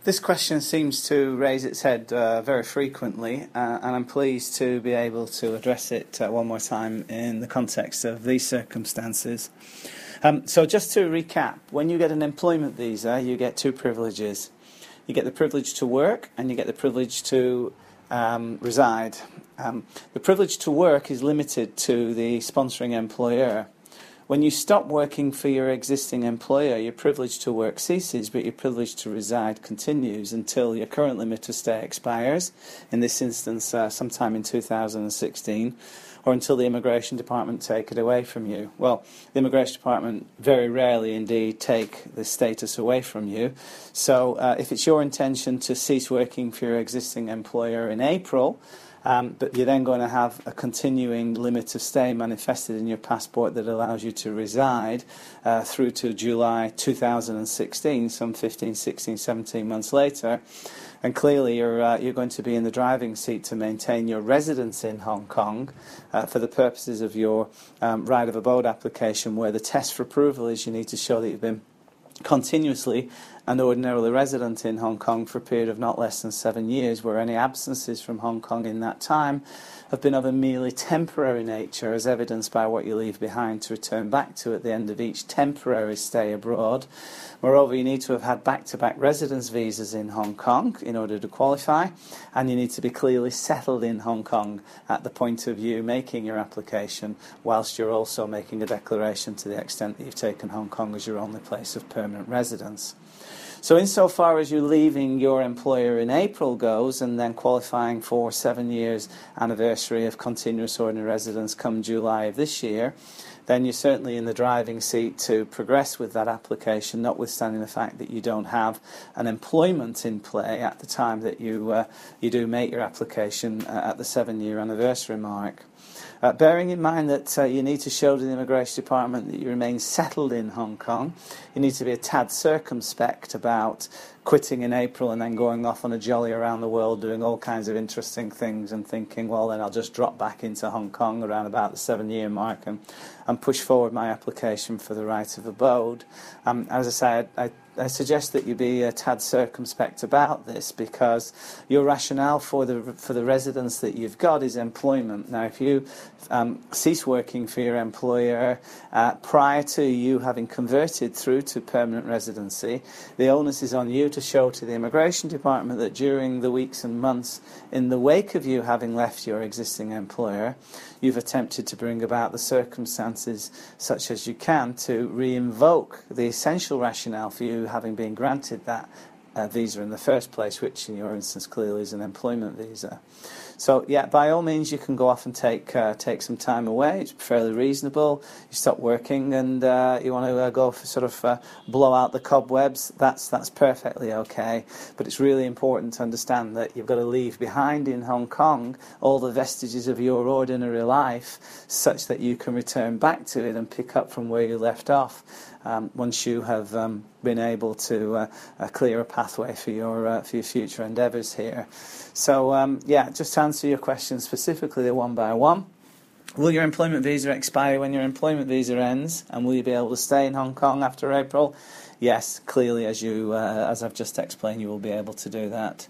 This question seems to raise its head very frequently, and I'm pleased to be able to address it one more time in the context of these circumstances. So just to recap, when you get an employment visa, you get two privileges. You get the privilege to work, and you get the privilege to reside. The privilege to work is limited to the sponsoring employer. When you stop working for your existing employer, your privilege to work ceases, but your privilege to reside continues until your current limit of stay expires, in this instance sometime in 2016, or until the Immigration Department take it away from you. Well, the Immigration Department very rarely indeed take the status away from you. So if it's your intention to cease working for your existing employer in April, but you're then going to have a continuing limit of stay manifested in your passport that allows you to reside through to July 2016, some 15, 16, 17 months later. And clearly you're going to be in the driving seat to maintain your residence in Hong Kong for the purposes of your right of abode application, where the test for approval is you need to show that you've been continuously and ordinarily resident in Hong Kong for a period of not less than 7 years, where any absences from Hong Kong in that time have been of a merely temporary nature, as evidenced by what you leave behind to return back to at the end of each temporary stay abroad. Moreover, you need to have had back-to-back residence visas in Hong Kong in order to qualify, and you need to be clearly settled in Hong Kong at the point of you making your application, whilst you're also making a declaration to the extent that you've taken Hong Kong as your only place of permanent residence. So insofar as you leaving your employer in April goes, and then qualifying for 7 years anniversary of continuous ordinary residence come July of this year, then you're certainly in the driving seat to progress with that application, notwithstanding the fact that you don't have an employment in play at the time that you do make your application at the 7-year anniversary mark. Bearing in mind that you need to show to the Immigration Department that you remain settled in Hong Kong, you need to be a tad circumspect about quitting in April and then going off on a jolly around the world doing all kinds of interesting things and thinking, well, then I'll just drop back into Hong Kong around about the 7-year mark and push forward my application for the right of abode. As I say, I suggest that you be a tad circumspect about this, because your rationale for the residence that you've got is employment. Now, if you cease working for your employer prior to you having converted through to permanent residency, the onus is on you to show to the Immigration Department that during the weeks and months in the wake of you having left your existing employer, you've attempted to bring about the circumstances such as you can to re-invoke the essential rationale for you having been granted that visa in the first place, which in your instance clearly is an employment visa. So yeah, by all means you can go off and take some time away. It's fairly reasonable. You stop working and you want to go for sort of blow out the cobwebs. That's perfectly okay. But it's really important to understand that you've got to leave behind in Hong Kong all the vestiges of your ordinary life, such that you can return back to it and pick up from where you left off once you have been able to clear a pathway for your future endeavours here. So yeah, just to answer your question specifically, the one by one. Will your employment visa expire when your employment visa ends, and will you be able to stay in Hong Kong after April? Yes, clearly, as I've just explained, you will be able to do that.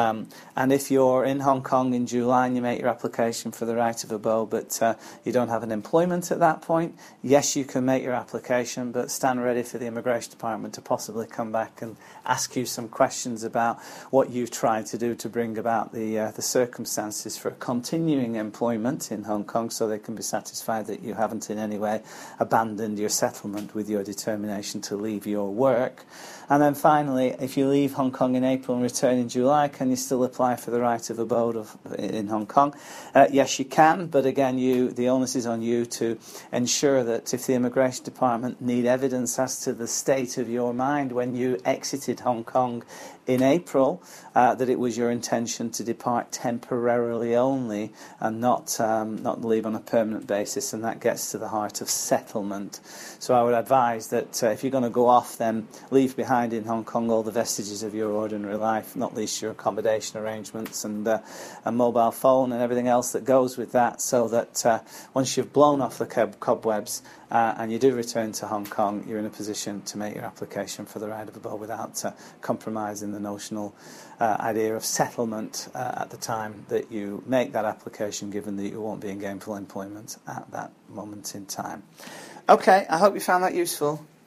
And if you're in Hong Kong in July and you make your application for the right of abode, but you don't have an employment at that point, yes, you can make your application, but stand ready for the Immigration Department to possibly come back and ask you some questions about what you've tried to do to bring about the circumstances for continuing employment in Hong Kong, so they can be satisfied that you haven't in any way abandoned your settlement with your determination to leave your work. And then finally, if you leave Hong Kong in April and return in July, can you still apply for the right of abode in Hong Kong? Yes, you can, but again, the onus is on you to ensure that if the Immigration Department need evidence as to the state of your mind when you exited Hong Kong in April, that it was your intention to depart temporarily only and not leave on a permanent basis, and that gets to the heart of settlement. So I would advise that if you're going to go off then then leave behind in Hong Kong all the vestiges of your ordinary life, not least your accommodation arrangements and a mobile phone and everything else that goes with that, so that once you've blown off the cobwebs and you do return to Hong Kong, you're in a position to make your application for the right of abode without compromising the notional idea of settlement at the time that you make that application, given that you won't be in gainful employment at that moment in time. Okay, I hope you found that useful.